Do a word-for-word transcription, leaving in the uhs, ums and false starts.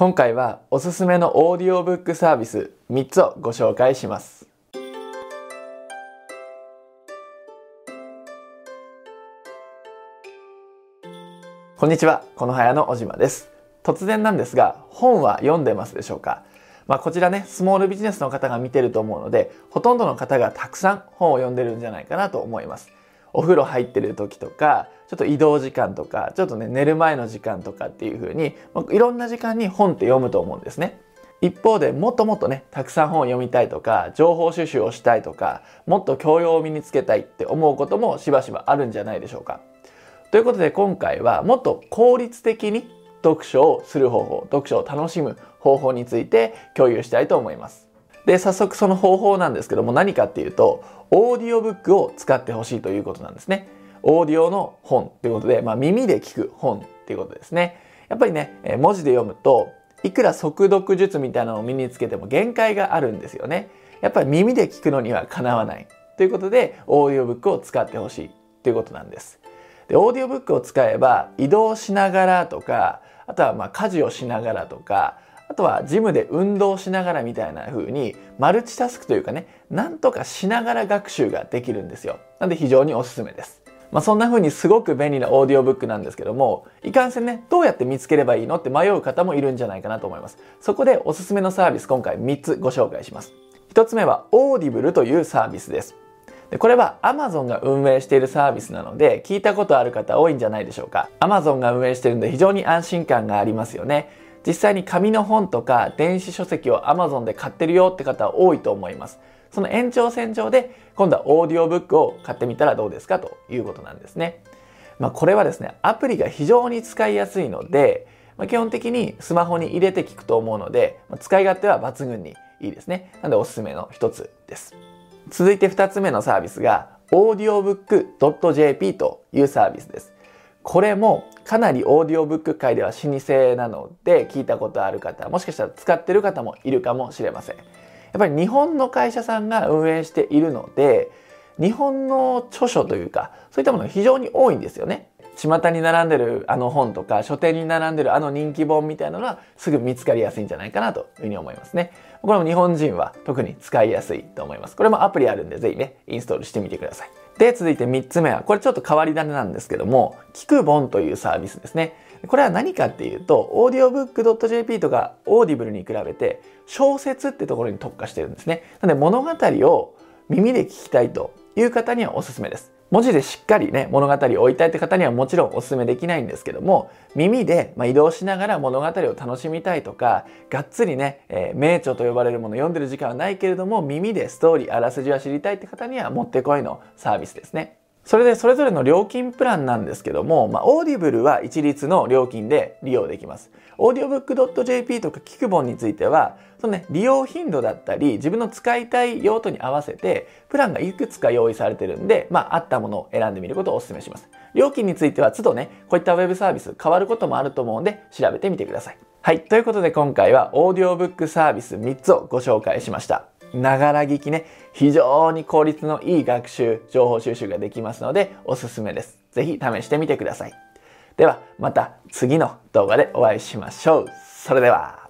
今回はおすすめのオーディオブックサービスみっつをご紹介します。こんにちは、このはやの小島です。突然なんですが、本は読んでますでしょうか？まあ、こちらね、スモールビジネスの方が見てると思うので、ほとんどの方がたくさん本を読んでるんじゃないかなと思います。お風呂入ってる時とか、ちょっと移動時間とか、ちょっとね、寝る前の時間とかっていう風に、いろんな時間に本って読むと思うんですね。一方でもっともっとね、たくさん本を読みたいとか、情報収集をしたいとか、もっと教養を身につけたいって思うこともしばしばあるんじゃないでしょうか。ということで今回はもっと効率的に読書をする方法、読書を楽しむ方法について共有したいと思います。で、早速その方法なんですけども、何かっていうと、オーディオブックを使ってほしいということなんですね。オーディオの本ということで、まあ、耳で聞く本っていうことですね。やっぱりね、文字で読むと、いくら速読術みたいなのを身につけても限界があるんですよね。やっぱり耳で聞くのにはかなわない。ということで、オーディオブックを使ってほしいということなんです。で、オーディオブックを使えば、移動しながらとか、あとはまあ家事をしながらとか、あとはジムで運動しながらみたいな風にマルチタスクというかね、なんとかしながら学習ができるんですよ。なので非常におすすめです。まあそんな風にすごく便利なオーディオブックなんですけども、いかんせんね、どうやって見つければいいのって迷う方もいるんじゃないかなと思います。そこでおすすめのサービス今回みっつご紹介します。ひとつめは Audible というサービスです。でこれは Amazon が運営しているサービスなので聞いたことある方多いんじゃないでしょうか。Amazon が運営しているので非常に安心感がありますよね。実際に紙の本とか電子書籍を Amazon で買ってるよって方多いと思います。その延長線上で今度はオーディオブックを買ってみたらどうですかということなんですね。まあ、これはですね、アプリが非常に使いやすいので、まあ、基本的にスマホに入れて聞くと思うので、まあ、使い勝手は抜群にいいですね。なのでおすすめの一つです。続いてふたつめのサービスが オーディオブックドットジェーピー というサービスです。これもかなりオーディオブック界では老舗なので聞いたことある方、もしかしたら使ってる方もいるかもしれません。やっぱり日本の会社さんが運営しているので、日本の著書というかそういったものが非常に多いんですよね。巷に並んでるあの本とか書店に並んでるあの人気本みたいなのはすぐ見つかりやすいんじゃないかなというふうに思いますね。これも日本人は特に使いやすいと思います。これもアプリあるんでぜひねインストールしてみてください。で、続いてみっつめはこれちょっと変わり種なんですけども、聞く本というサービスですね。これは何かっていうと オーディオブックドットジェーピー とか Audible に比べて小説ってところに特化してるんですね。なので物語を耳で聞きたいという方にはおすすめです。文字でしっかりね物語を置いたいって方にはもちろんお勧めできないんですけども、耳で、まあ、移動しながら物語を楽しみたいとか、がっつりね、えー、名著と呼ばれるものを読んでる時間はないけれども耳でストーリーあらすじは知りたいって方にはもってこいのサービスですね。それでそれぞれの料金プランなんですけども、まあ、オーディブルは一律の料金で利用できます。オーディオブックドットジェーピー とか聞く本については、そのね、利用頻度だったり、自分の使いたい用途に合わせて、プランがいくつか用意されてるんで、まあ、合ったものを選んでみることをお勧めします。料金については、都度ね、こういったウェブサービス変わることもあると思うんで、調べてみてください。はい。ということで今回は、オーディオブックサービスみっつをご紹介しました。ながら聞きね、非常に効率のいい学習、情報収集ができますのでおすすめです。ぜひ試してみてください。ではまた次の動画でお会いしましょう。それでは。